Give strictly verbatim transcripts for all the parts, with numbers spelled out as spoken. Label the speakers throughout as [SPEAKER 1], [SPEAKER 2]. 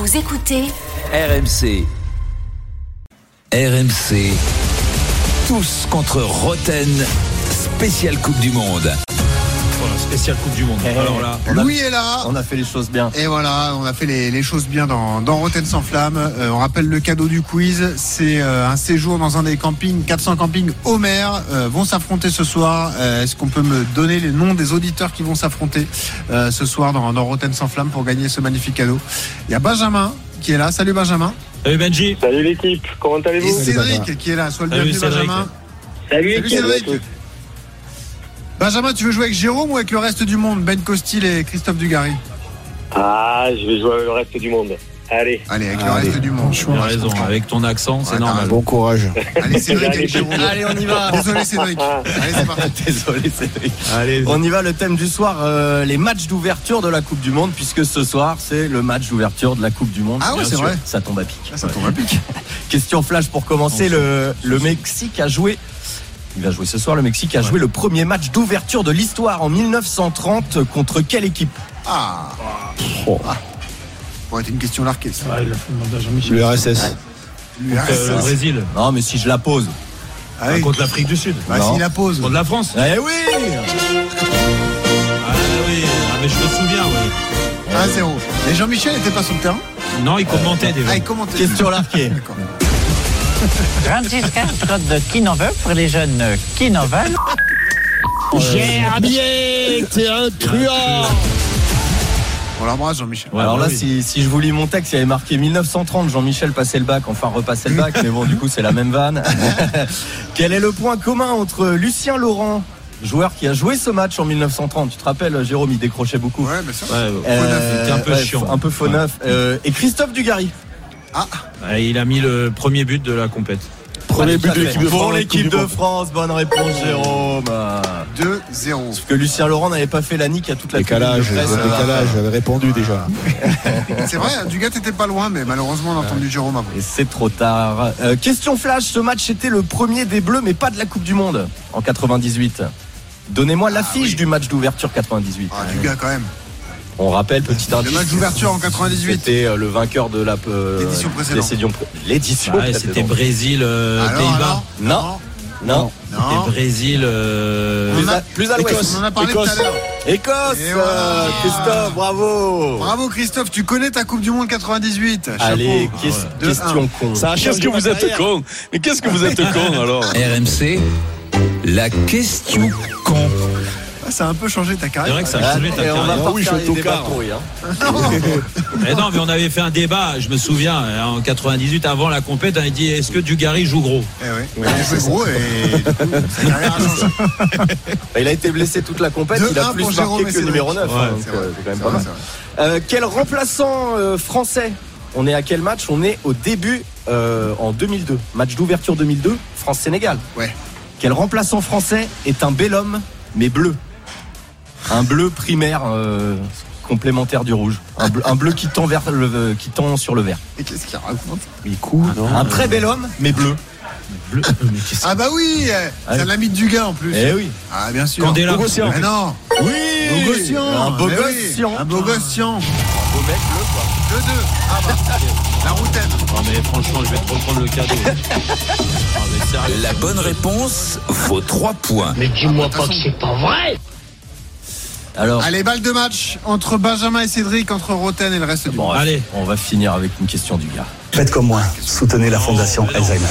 [SPEAKER 1] Vous écoutez
[SPEAKER 2] R M C. R M C. Tous contre Roten. Spéciale Coupe du Monde.
[SPEAKER 3] Voilà, spéciale Coupe du Monde.
[SPEAKER 4] Hey,
[SPEAKER 3] Alors là,
[SPEAKER 4] Louis
[SPEAKER 5] a,
[SPEAKER 4] est là.
[SPEAKER 5] On a fait les choses bien.
[SPEAKER 4] Et voilà, on a fait les, les choses bien dans, dans Roten sans flamme. Euh, on rappelle le cadeau du quiz. C'est euh, un séjour dans un des campings. quatre cents campings Homer euh, vont s'affronter ce soir. Euh, est-ce qu'on peut me donner les noms des auditeurs qui vont s'affronter euh, ce soir dans, dans Roten sans flamme pour gagner ce magnifique cadeau? Il y a Benjamin qui est là. Salut Benjamin.
[SPEAKER 3] salut Benji.
[SPEAKER 6] Salut l'équipe, comment allez-vous?
[SPEAKER 4] Et Cédric qui est là. Sois le
[SPEAKER 3] Salut,
[SPEAKER 4] bienvenu
[SPEAKER 3] Cédric.
[SPEAKER 4] Benjamin.
[SPEAKER 6] Salut,
[SPEAKER 4] Salut
[SPEAKER 6] l'équipe.
[SPEAKER 4] Cédric. Benjamin, tu veux jouer avec Jérôme ou avec le reste du monde? Ben Costil et Christophe Dugarry.
[SPEAKER 6] Ah, je vais jouer avec le reste du monde. Allez.
[SPEAKER 4] Allez, avec
[SPEAKER 5] Allez.
[SPEAKER 4] le reste du monde.
[SPEAKER 3] Tu as raison, avec ton accent, c'est
[SPEAKER 4] Ouais,
[SPEAKER 3] normal.
[SPEAKER 5] Bon courage.
[SPEAKER 4] Allez Cédric avec Jérôme.
[SPEAKER 5] Allez, on y va.
[SPEAKER 4] Désolé Cédric. Allez, c'est parti.
[SPEAKER 5] Désolé Cédric.
[SPEAKER 3] Allez,
[SPEAKER 5] On y va, le thème du soir, euh, les matchs d'ouverture de la Coupe du Monde, puisque ce soir, c'est le match d'ouverture de la Coupe du Monde.
[SPEAKER 4] Ah ouais,
[SPEAKER 5] Bien
[SPEAKER 4] c'est
[SPEAKER 5] sûr.
[SPEAKER 4] vrai.
[SPEAKER 5] Ça tombe à pic.
[SPEAKER 4] Ah, ça tombe à pic.
[SPEAKER 5] Question flash pour commencer. Le, le Mexique a joué. Il va jouer ce soir. Le Mexique a joué le premier match d'ouverture de l'histoire en mille neuf cent trente contre quelle équipe?
[SPEAKER 4] Ah.
[SPEAKER 5] Oh.
[SPEAKER 4] Ah. Bon, c'était une question larquée. Ça.
[SPEAKER 3] Ah, il a fait demander à Jean-Michel.
[SPEAKER 5] Le R S S.
[SPEAKER 4] Lui, ah,
[SPEAKER 3] Euh,
[SPEAKER 4] ça,
[SPEAKER 3] le
[SPEAKER 4] c'est-
[SPEAKER 3] Brésil.
[SPEAKER 5] Non, mais si je la pose.
[SPEAKER 4] ah oui.
[SPEAKER 3] Contre l'Afrique du Sud.
[SPEAKER 4] Bah,
[SPEAKER 5] Non.
[SPEAKER 4] s'il la pose.
[SPEAKER 3] Contre la France.
[SPEAKER 5] Eh oui.
[SPEAKER 3] Ah oui, ah, mais je me souviens, oui.
[SPEAKER 4] un zéro. Et Jean-Michel n'était pas sur le terrain?
[SPEAKER 3] Non, il commentait déjà.
[SPEAKER 4] Ah, il commentait.
[SPEAKER 5] Question larquée.
[SPEAKER 4] D'accord.
[SPEAKER 7] trente-six code de qui n'en veut pour les jeunes qui n'en veulent.
[SPEAKER 5] Gerbier, t'es un truand.
[SPEAKER 4] On l'embrasse Jean-Michel.
[SPEAKER 3] Ouais,
[SPEAKER 5] Alors
[SPEAKER 3] bah
[SPEAKER 5] là,
[SPEAKER 3] oui.
[SPEAKER 5] si, si je vous lis mon texte, il y avait marqué mille neuf cent trente, Jean-Michel passait le bac, enfin repassait le bac, mais bon, du coup, c'est la même vanne. Quel est le point commun entre Lucien Laurent, joueur qui a joué ce match en mille neuf cent trente, tu te rappelles, Jérôme, il décrochait beaucoup.
[SPEAKER 4] Ouais, bien sûr.
[SPEAKER 3] Ouais, ouais.
[SPEAKER 5] Euh,
[SPEAKER 3] c'était un peu
[SPEAKER 5] ouais,
[SPEAKER 3] chiant.
[SPEAKER 5] Un peu faux neuf. Euh, et Christophe Dugarry.
[SPEAKER 4] Ah,
[SPEAKER 3] Ouais, il a mis le premier but de la compète.
[SPEAKER 5] Premier but de l'équipe de France. Pour l'équipe de France, bonne réponse, Jérôme.
[SPEAKER 4] deux zéro.
[SPEAKER 5] Parce que Lucien Laurent n'avait pas fait la nique à toute la
[SPEAKER 8] Décalage,
[SPEAKER 5] tribune de presse.
[SPEAKER 8] décalage, j'avais répondu déjà.
[SPEAKER 4] C'est vrai, Dugat était pas loin, mais malheureusement, on a entendu Jérôme avant.
[SPEAKER 5] Et c'est trop tard. Euh, question flash, ce match était le premier des Bleus, mais pas de la Coupe du Monde en quatre-vingt-dix-huit. Donnez-moi l'affiche
[SPEAKER 4] oui.
[SPEAKER 5] du match d'ouverture quatre-vingt-dix-huit.
[SPEAKER 4] Ah, Dugat quand même.
[SPEAKER 5] On rappelle, petit indice.
[SPEAKER 4] Le match d'ouverture en quatre-vingt-dix-huit.
[SPEAKER 5] C'était euh, le vainqueur de la euh,
[SPEAKER 4] L'édition précédente.
[SPEAKER 5] l'édition pré- L'édition
[SPEAKER 3] Ouais, c'était
[SPEAKER 5] précédente.
[SPEAKER 3] Brésil, euh,
[SPEAKER 4] Alors,
[SPEAKER 3] Pays-Bas.
[SPEAKER 4] alors
[SPEAKER 5] Non. Non.
[SPEAKER 4] Non.
[SPEAKER 3] C'était Brésil. euh,
[SPEAKER 5] Plus
[SPEAKER 4] On a-
[SPEAKER 5] à, plus à l'ouest.
[SPEAKER 4] On en a parlé
[SPEAKER 5] Écosse.
[SPEAKER 4] tout à l'heure.
[SPEAKER 5] Écosse.
[SPEAKER 4] Et voilà.
[SPEAKER 5] euh, Christophe, bravo.
[SPEAKER 4] Bravo Christophe, tu connais ta Coupe du Monde quatre-vingt-dix-huit. Chapeau.
[SPEAKER 5] Allez,
[SPEAKER 3] Ah
[SPEAKER 5] ques-
[SPEAKER 4] ouais.
[SPEAKER 5] question con.
[SPEAKER 8] Ça a
[SPEAKER 9] Qu'est-ce que vous êtes con? Mais qu'est-ce que vous êtes con alors?
[SPEAKER 2] R M C. La question con.
[SPEAKER 4] Ah, ça a un peu changé ta
[SPEAKER 3] C'est
[SPEAKER 4] carrière.
[SPEAKER 3] vrai que ça
[SPEAKER 5] Ah,
[SPEAKER 3] a changé ta
[SPEAKER 5] et on va
[SPEAKER 3] carrière.
[SPEAKER 5] pas
[SPEAKER 8] oui,
[SPEAKER 5] faire
[SPEAKER 8] je
[SPEAKER 5] les
[SPEAKER 8] suis au
[SPEAKER 5] débats
[SPEAKER 8] quart.
[SPEAKER 5] pourris, hein.
[SPEAKER 3] Mais non, mais on avait fait un débat, je me souviens, en quatre-vingt-dix-huit, avant la compète, on avait dit est-ce que Dugarry joue gros?
[SPEAKER 4] Eh ouais. Il a joué gros et du coup, sa carrière a changé.
[SPEAKER 5] Il a été blessé toute la compète,
[SPEAKER 4] deux
[SPEAKER 5] il a
[SPEAKER 4] un
[SPEAKER 5] plus
[SPEAKER 4] pour
[SPEAKER 5] marqué
[SPEAKER 4] Jérôme
[SPEAKER 5] que
[SPEAKER 4] et
[SPEAKER 5] le
[SPEAKER 4] Cédric.
[SPEAKER 5] numéro neuf.
[SPEAKER 3] Ouais,
[SPEAKER 5] hein, donc,
[SPEAKER 4] C'est
[SPEAKER 5] euh,
[SPEAKER 4] vrai,
[SPEAKER 5] c'est quand même
[SPEAKER 4] c'est
[SPEAKER 5] pas
[SPEAKER 4] vrai,
[SPEAKER 5] mal.
[SPEAKER 4] c'est vrai.
[SPEAKER 5] Euh, quel remplaçant euh, français? On est à quel match? On est au début euh, en deux mille deux. Match d'ouverture deux mille deux, France-Sénégal.
[SPEAKER 4] Ouais.
[SPEAKER 5] Quel remplaçant français est un bel homme, mais bleu? Un bleu primaire euh, complémentaire du rouge. Un bleu, un bleu qui, tend vers le, qui tend sur le vert.
[SPEAKER 4] Et qu'est-ce qu'il raconte?
[SPEAKER 8] Les coups, non.
[SPEAKER 5] Un très bel homme, mais bleu.
[SPEAKER 3] Bleu. Mais qu'est-ce
[SPEAKER 4] Ah bah oui, eh, c'est un ami de Dugas en plus.
[SPEAKER 5] Eh oui.
[SPEAKER 4] Ah bien sûr.
[SPEAKER 3] Candela.
[SPEAKER 8] Bogossian.
[SPEAKER 4] Mais non.
[SPEAKER 5] Oui.
[SPEAKER 4] Bogossian.
[SPEAKER 5] Un
[SPEAKER 4] Mais oui,
[SPEAKER 5] Bogossian.
[SPEAKER 4] Un Bogossian.
[SPEAKER 5] Beau mec bleu, quoi.
[SPEAKER 4] deux deux. Ah bah. La routaine.
[SPEAKER 3] Non mais franchement, je vais te reprendre le cadeau. Ah, mais sérieux.
[SPEAKER 2] La bonne réponse vaut trois points.
[SPEAKER 7] Mais dis-moi pas que c'est pas vrai.
[SPEAKER 5] Alors,
[SPEAKER 4] Allez, balle de match entre Benjamin et Cédric, entre Roten et le reste du
[SPEAKER 5] bon,
[SPEAKER 4] monde.
[SPEAKER 3] Allez.
[SPEAKER 5] on va finir avec une question du gars.
[SPEAKER 8] Faites comme moi, soutenez la fondation
[SPEAKER 3] Oh,
[SPEAKER 8] Alzheimer.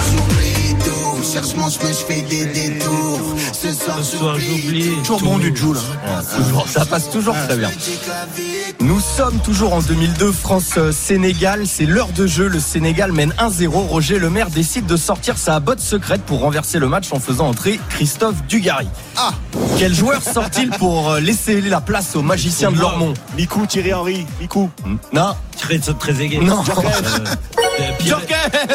[SPEAKER 3] Ce soir, j'oublie.
[SPEAKER 4] Toujours bon du Joule.
[SPEAKER 5] Toujours, ça passe toujours très bien. Nous sommes toujours en deux mille deux, France-Sénégal. C'est l'heure de jeu. Le Sénégal mène un zéro. Roger Lemaire décide de sortir sa botte secrète pour renverser le match en faisant entrer Christophe Dugarry.
[SPEAKER 4] Ah.
[SPEAKER 5] Quel joueur sort-il pour laisser la place au magicien de Lormont?
[SPEAKER 8] Mikou, Thierry Henry, Mikou.
[SPEAKER 5] Non,
[SPEAKER 3] Très, très aigué.
[SPEAKER 5] non.
[SPEAKER 3] Euh,
[SPEAKER 5] Djorkaeff.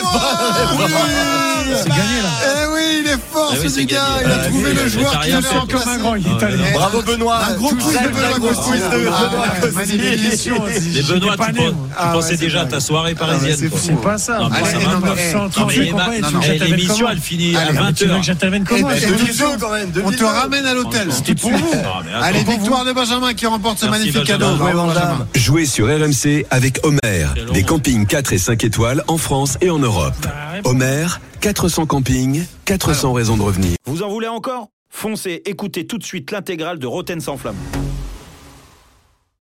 [SPEAKER 1] C'est gagné là.
[SPEAKER 4] Eh oui, il est fort
[SPEAKER 3] Eh oui,
[SPEAKER 4] ce
[SPEAKER 3] c'est
[SPEAKER 4] gars.
[SPEAKER 3] gagné.
[SPEAKER 4] Il a
[SPEAKER 3] Euh,
[SPEAKER 4] trouvé
[SPEAKER 3] lui,
[SPEAKER 4] le
[SPEAKER 3] il
[SPEAKER 4] joueur
[SPEAKER 3] fait
[SPEAKER 4] qui
[SPEAKER 3] rien
[SPEAKER 4] avait
[SPEAKER 3] faire.
[SPEAKER 1] Comme un grand, il est
[SPEAKER 3] Ouais.
[SPEAKER 1] italien.
[SPEAKER 5] Bravo Benoît.
[SPEAKER 4] Un gros
[SPEAKER 5] Tout
[SPEAKER 4] quiz de
[SPEAKER 5] très,
[SPEAKER 4] Benoît
[SPEAKER 5] très gros
[SPEAKER 4] Costil.
[SPEAKER 5] quiz de Benoît
[SPEAKER 4] Ah,
[SPEAKER 5] Costil.
[SPEAKER 4] magnifique émission.
[SPEAKER 3] Mais Benoît,
[SPEAKER 1] J'étais pas
[SPEAKER 3] tu,
[SPEAKER 1] né,
[SPEAKER 3] pen-
[SPEAKER 1] moi.
[SPEAKER 3] tu
[SPEAKER 4] Ah,
[SPEAKER 3] pensais
[SPEAKER 4] ouais,
[SPEAKER 3] déjà
[SPEAKER 4] c'est
[SPEAKER 3] à ta
[SPEAKER 4] vrai.
[SPEAKER 3] soirée
[SPEAKER 4] Ah, ouais,
[SPEAKER 3] parisienne.
[SPEAKER 4] c'est
[SPEAKER 3] quoi.
[SPEAKER 4] fou.
[SPEAKER 1] C'est pas ça.
[SPEAKER 3] Non, mais
[SPEAKER 4] Allez,
[SPEAKER 3] ça
[SPEAKER 4] et
[SPEAKER 3] va
[SPEAKER 4] non,
[SPEAKER 3] pas.
[SPEAKER 4] mais, eh,
[SPEAKER 3] Non, mais
[SPEAKER 1] Tu
[SPEAKER 3] Emma-
[SPEAKER 1] comprends, tu
[SPEAKER 4] non,
[SPEAKER 1] veux
[SPEAKER 4] non.
[SPEAKER 1] que
[SPEAKER 3] eh,
[SPEAKER 1] j'intervienne
[SPEAKER 3] l'émission,
[SPEAKER 1] comment
[SPEAKER 3] elle finit
[SPEAKER 4] Allez,
[SPEAKER 3] à vingt
[SPEAKER 1] Tu veux
[SPEAKER 3] heures.
[SPEAKER 1] que j'intervienne
[SPEAKER 4] Et
[SPEAKER 1] comment
[SPEAKER 4] ben,
[SPEAKER 1] C'est
[SPEAKER 4] deux
[SPEAKER 1] tout de
[SPEAKER 4] bisous,
[SPEAKER 1] suite.
[SPEAKER 5] quand même.
[SPEAKER 4] On te ramène à l'hôtel.
[SPEAKER 1] C'était pour vous.
[SPEAKER 4] Allez, victoire de Benjamin qui remporte ce
[SPEAKER 3] Merci,
[SPEAKER 4] magnifique
[SPEAKER 3] Benjamin.
[SPEAKER 4] cadeau.
[SPEAKER 5] Ouais,
[SPEAKER 4] Bravo,
[SPEAKER 5] Benjamin.
[SPEAKER 4] Benjamin.
[SPEAKER 2] Jouez sur R M C avec Homer.
[SPEAKER 3] C'est long.
[SPEAKER 2] Des campings quatre et cinq étoiles en France et en Europe. Homer, quatre cents campings, quatre cents raisons de revenir.
[SPEAKER 10] Vous en voulez encore ? Foncez, écoutez tout de suite l'intégrale de Rotten sans flamme.